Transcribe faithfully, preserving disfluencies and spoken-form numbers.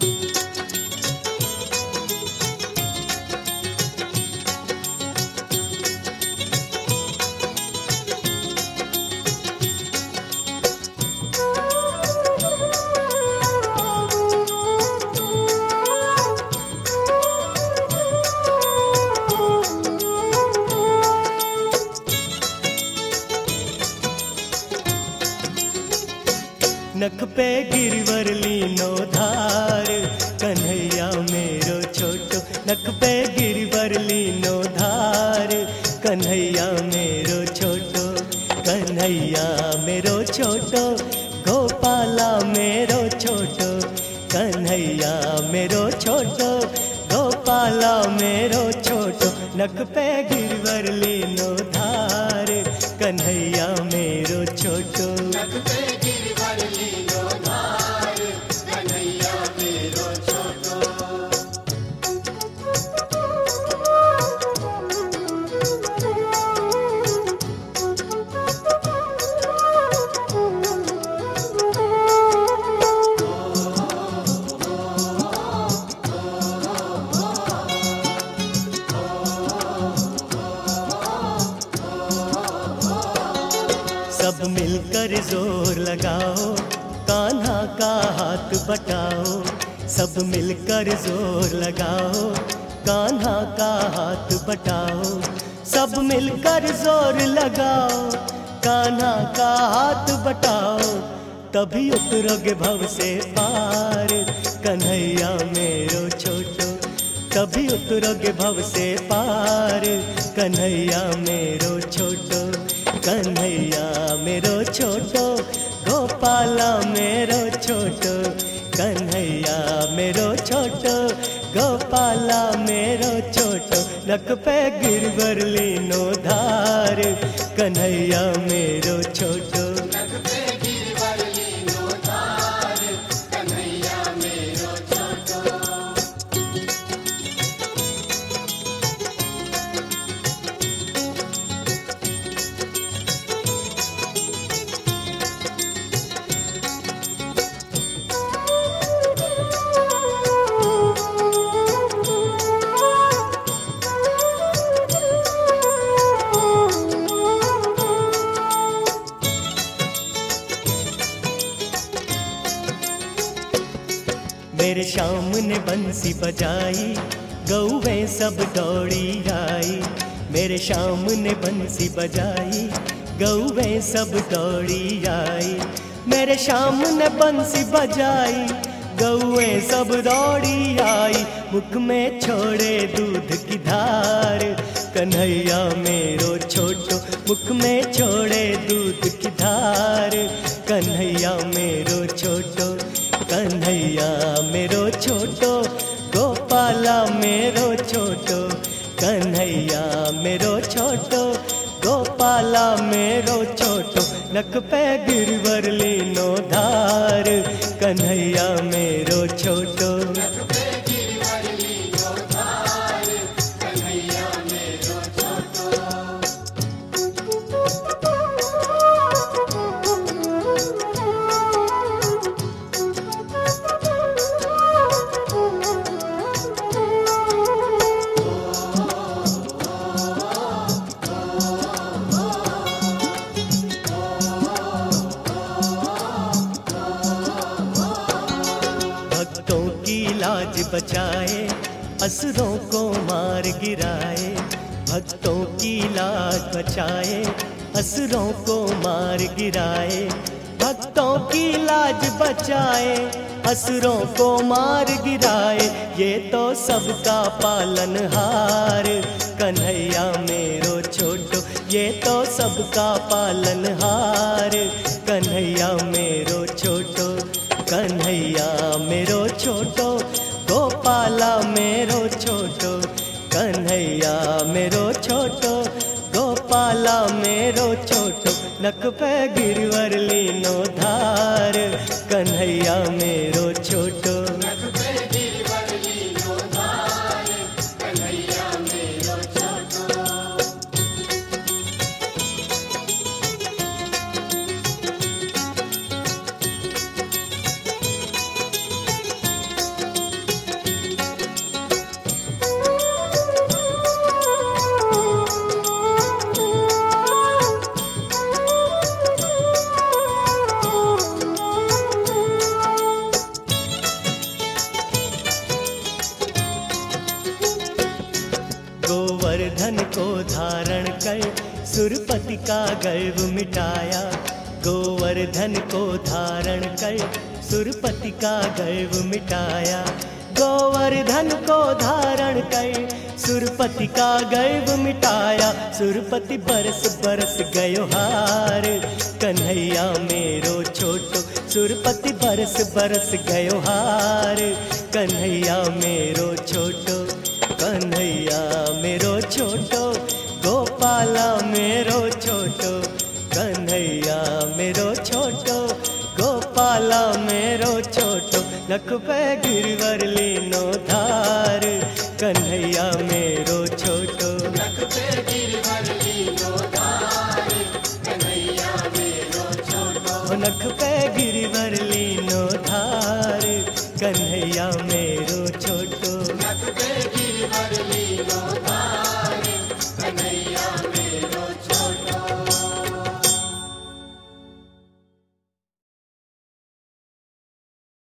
नख पे गिरवर लीनो धार, कन्हैया मेरो छोटो। नख पे गिरवर लीनो धार, कन्हैया मेरो छोटो। कन्हैया मेरो छोटो, गोपाला मेरो छोटो। कन्हैया मेरो छोटो, गोपाला मेरो छोटो। नख पे गिरवर लीनो धार, कन्हैया मेरो छोटो। नख पे गिरवर लीनो धार, कन्हैया मेरो छोटो। सब मिलकर जोर लगाओ, कान्हा का हाथ बटाओ। सब मिलकर जोर लगाओ, कान्हा का हाथ बटाओ। सब मिलकर जोर लगाओ, कान्हा का हाथ बटाओ। तभी उतरोगे भव से पार, कन्हैया मेरो छोटो। तभी उतरोगे भव से पार, कन्हैया मेरो छोटो। कन्हैया मेरो छोटो, गोपाला मेरो छोटो। कन्हैया मेरो छोटो, गोपाला मेरो छोटो। नख पे गिरवर लीनो धार, कन्हैया मेरो छोटो। नख पे गिरवर लीनो धार, कन्हैया मेरो छोटो। मेरे श्याम ने बंसी बजाई, गौवे सब दौड़ी आई। मेरे श्याम ने बंसी बजाई, गौवे सब दौड़ी आई। मेरे श्याम ने बंसी बजाई, गौवे सब दौड़ी आई। मुख में छोड़े दूध की धार, कन्हैया मेरो छोटो। मुख में छोड़े दूध की धार, कन्हैया मेरो छोटो। कन्हैया मेरो छोटो, गोपाला मेरो छोटो। कन्हैया मेरो छोटो, गोपाला मेरो छोटो। नख पे गिरवर लीनो धार, कन्हैया मेरो छोटो। नख पे गिरवर लीनो धार, कन्हैया मेरो छोटो। भक्तों की लाज बचाए, असुरों को मार गिराए। भक्तों की लाज बचाए, असुरों को मार गिराए। भक्तों की लाज बचाए, असुरों को मार गिराए। ये तो सबका पालनहार, कन्हैया मेरो छोटो। ये तो सबका पालनहार, कन्हैया मेरो छोटो। कन्हैया मेरो छोटो, गोपाला मेरो छोटो। कन्हैया मेरो छोटो, गोपाला मेरो छोटो। नख पे गिरवर लीनो धार, कन्हैया मेरो छोटो। नख पे गिरवर लीनो धार, कन्हैया मेरो छोटो। सुरपति का गर्व मिटाया, गोवर्धन को धारण कर सुरपति का गर्व मिटाया, गोवर्धन को धारण कर सुरपति का गर्व मिटाया। सुरपति बरस बरस गयो हार, कन्हैया मेरो छोटो, सुरपति बरस बरस गयो हार, कन्हैया मेरो छोटो, कन्हैया मेरो छोटो, गोपाला मेरो छोटो, कन्हैया मेरो छोटो, गोपाला मेरो छोटो, नख पे गिरवर लीनो धार, कन्हैया मेरो छोटो।